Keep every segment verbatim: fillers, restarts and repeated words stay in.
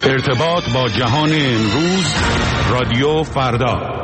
ارتباط با جهان امروز، رادیو فردا.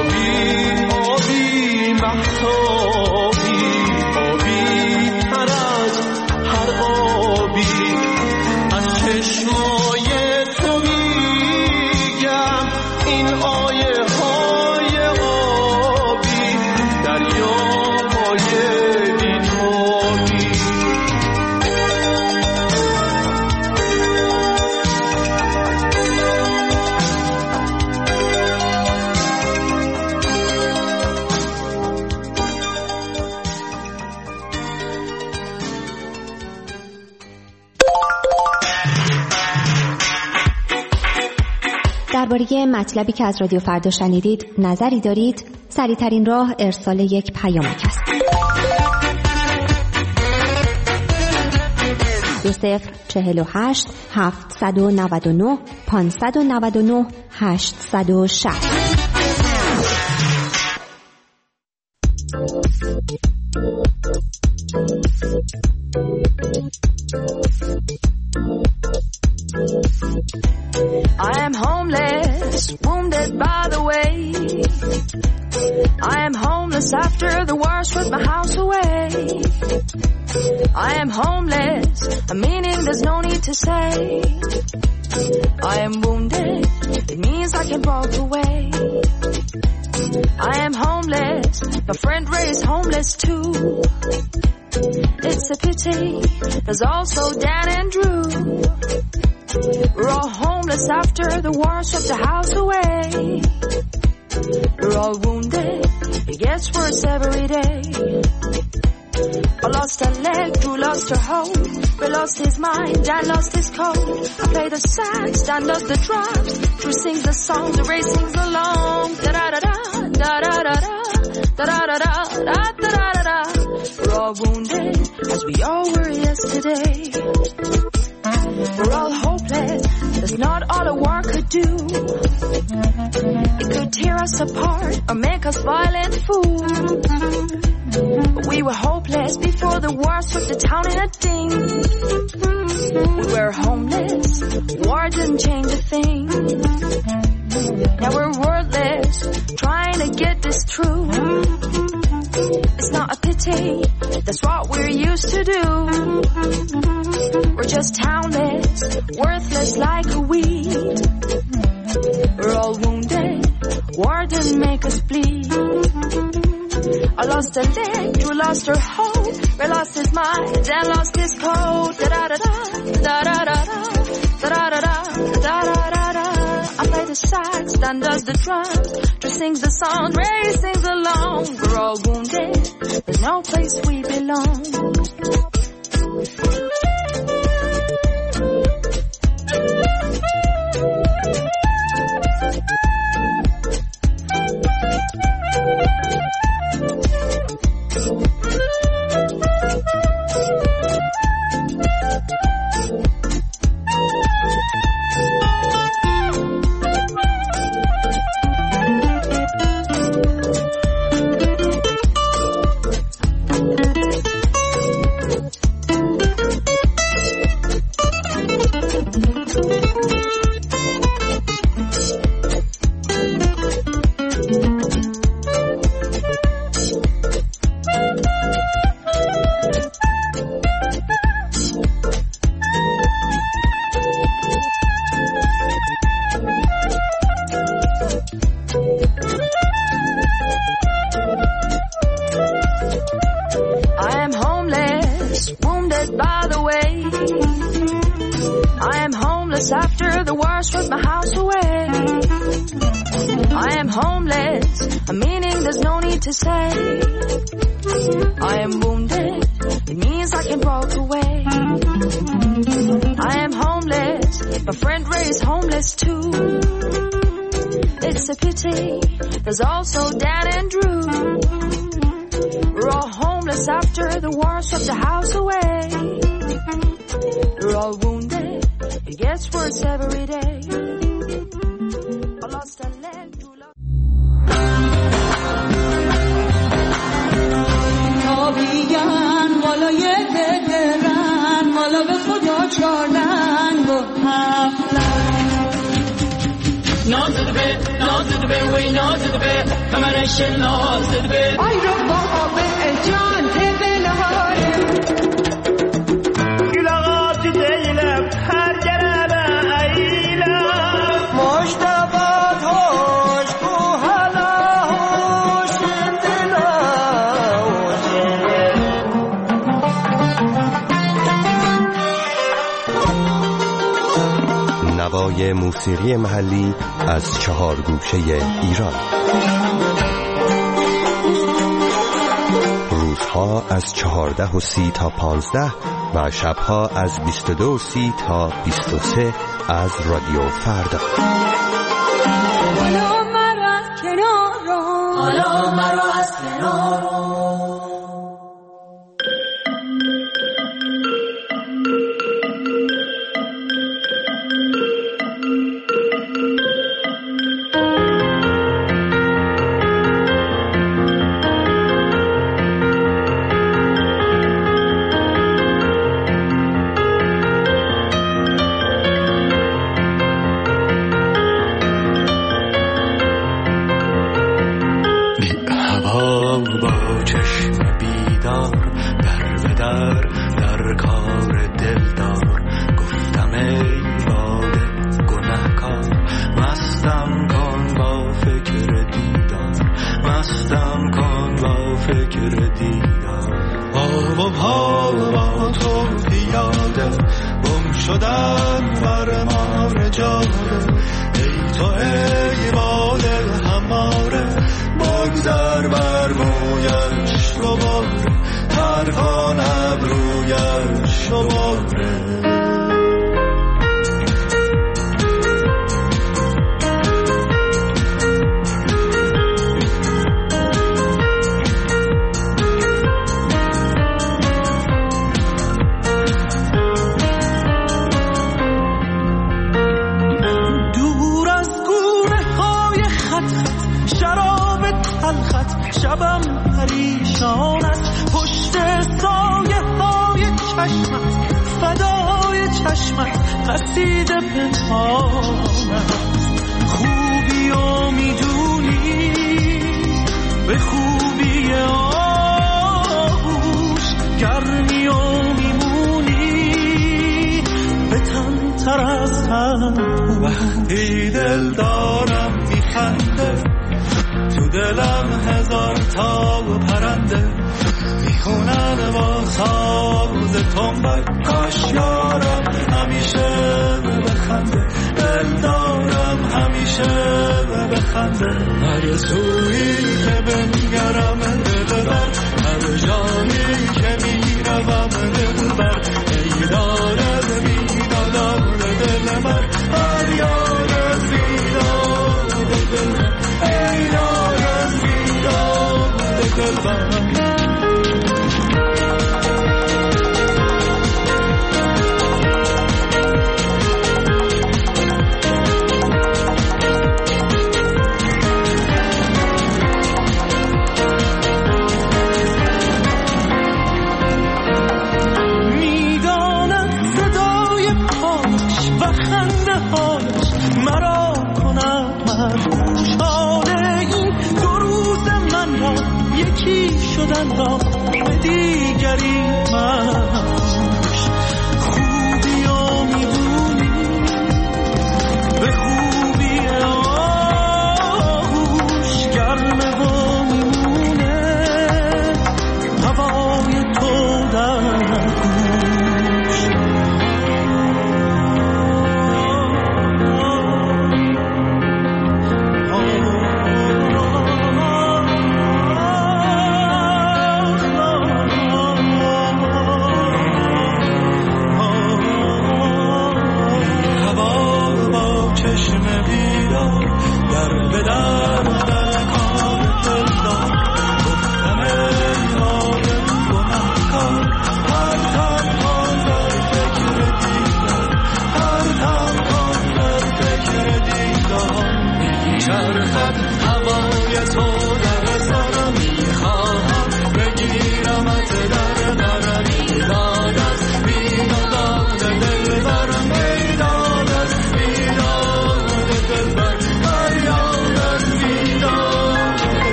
آبی آبی محتابی آبی تر درباره مطلبی که از رادیو فردا شنیدید نظری دارید؟ سریع‌ترین راه ارسال یک پیامک است. دو صفر چهل و هشت هفتصد و نود و نه پانصد و نود و نه هشتصد و شصت. I am homeless, wounded by the way. I am homeless after the war stripped my house away. I am homeless, a meaning there's no need to say. I am wounded, it means I can walk away. I am homeless, my friend Ray is homeless too. It's a pity, there's also Dan and Drew. We're all homeless after the war stripped the house away. We're all wounded, it gets worse every day. I lost a leg, Drew lost her hope. Ray lost his mind, Dan lost his code. I play the sax, Dan does the drums. Drew sings the songs, Ray sings along. Da-da-da-da, da-da-da-da, da-da-da-da, da-da-da-da. We're all wounded, as we all were yesterday. We're all hopeless, that's not all a war could do. It could tear us apart or make us violent fools. But we were hopeless before the war struck the town in a ding. We were homeless, war didn't change a thing. Now we're wordless, trying to get this through. It's not a pity, that's what we're used to do. We're just townless, worthless like a weed. We're all wounded, war didn't make us bleed. I lost a leg, Drew lost her hope. Ray lost his mind, Dan lost his code. Da-da-da-da, da-da-da-da, da-da-da-da, da-da-da-da. I play the sax, Dan does the drums. Drew sings the song, Ray sings along. We're all wounded, there's no place we belong. There's also Dan and Drew. We're all homeless after the war swept the house away. We're all wounded, it gets worse every day. I lost a leg, Drew lost... تابیان والای دلرن والا به خدا چارنگ و هفلن نازده نازده وی نازده کمرش نازده ای رو بابا به جان دل های گلاغات دیلم هر جربه ایلم مشتبات هوش کو حالا هوش دلا نوای موسیقی محلی از چهار گوشه ایران. روزها از چهارده و سی تا پانزده و شبها از بیست و دو و سی تا بیست و سه از رادیو فردا. حالا مرا از کنار شبم پریشان است پشت سایه های چشمت فدای چشمت قصیده پنهان است خوبی و میدونی به خوبی آغوش گرمی و میمونی به تن تر از هم وقتی دل دارم میخنده تو دلم هزار تا پرنده میخونن با ساز تنبک کاش یارم همیشه بخنده دل دارم همیشه بخنده هر سویی که بنگرم دل بر